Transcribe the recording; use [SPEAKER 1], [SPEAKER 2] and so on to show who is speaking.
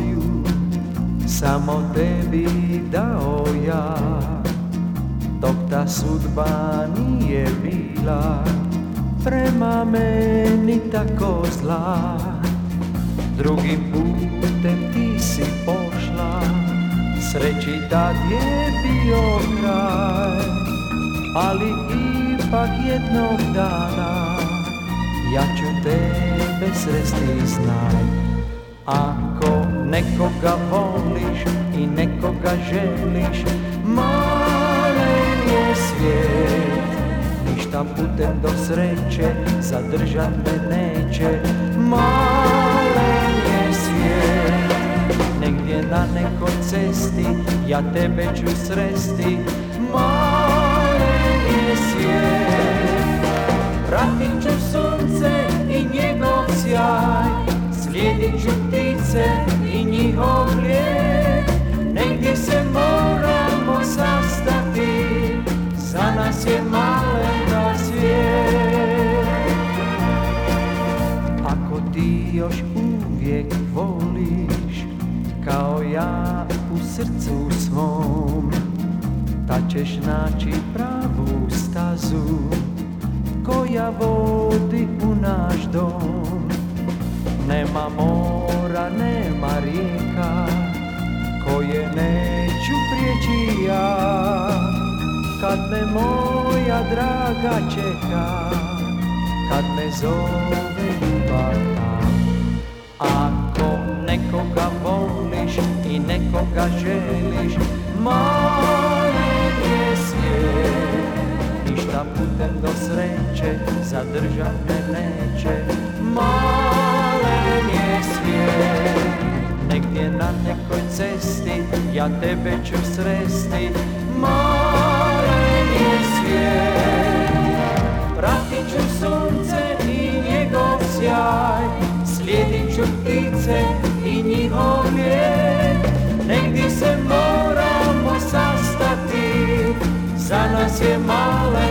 [SPEAKER 1] svoju samo tebi dao ja, dok ta sudba nije bila prema meni tako zla. Drugim putem ti si pošla, sreći tad je bio kraj, ali ipak jednog dana ja ću tebe sresti, znaj. Ako nekoga voliš i nekoga želiš, malen je svijet, ništa putem do sreće zadržat me neće. Malen je svijet, negdje na nekoj cesti ja tebe ću sresti. Malen je svijet, pratit ću sunce i njegov sjaj, slijedit ću ptice i njihov lijek. Negdje se moramo sastati, za nas je malen taj svijet. Ako ti još uvijek voliš kao ja u srcu svom, tad ćeš naći pravu stazu koja vodi u naš dom. Nema mora, nema rijeka koje neću prijeći ja, kad me moja draga čeka, kad me zove ljubav ta. Ako nekoga voliš i nekoga želiš, malen je svijet, ništa putem do sreće zadržat me neće. Malen je svijet, negdje na nekoj cesti ja tebe ću sresti. Malen je svijet, pratit ću sunce i njegov sjaj, slijedit ću ptice i njihov lijek. Negdje se moramo sastati, za nas je malen